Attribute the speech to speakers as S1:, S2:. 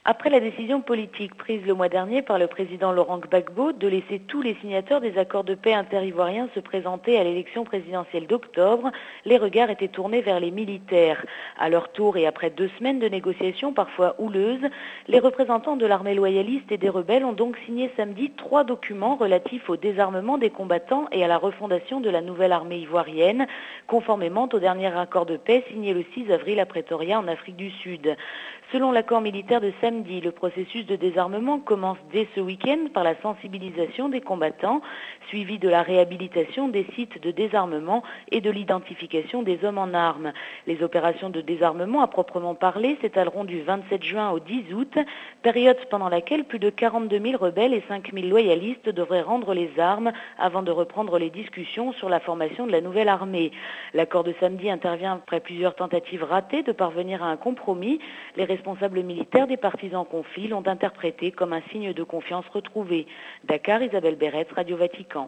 S1: Après la décision politique prise le mois dernier par le président Laurent Gbagbo de laisser tous les signataires des accords de paix interivoiriens se présenter à l'élection présidentielle d'octobre, les regards étaient tournés vers les militaires. À leur tour et après 2 semaines de négociations parfois houleuses, les représentants de l'armée loyaliste et des rebelles ont donc signé samedi 3 documents relatifs au désarmement des combattants et à la refondation de la nouvelle armée ivoirienne, conformément au dernier accord de paix signé le 6 avril à Pretoria en Afrique du Sud. Selon l'accord militaire de samedi, le processus de désarmement commence dès ce week-end par la sensibilisation des combattants, suivi de la réhabilitation des sites de désarmement et de l'identification des hommes en armes. Les opérations de désarmement à proprement parler s'étaleront du 27 juin au 10 août, période pendant laquelle plus de 42 000 rebelles et 5 000 loyalistes devraient rendre les armes avant de reprendre les discussions sur la formation de la nouvelle armée. L'accord de samedi intervient après plusieurs tentatives ratées de parvenir à un compromis. Les responsables militaires des partis en conflit l'ont interprété comme un signe de confiance retrouvé. Dakar, Isabelle Berretz, Radio Vatican.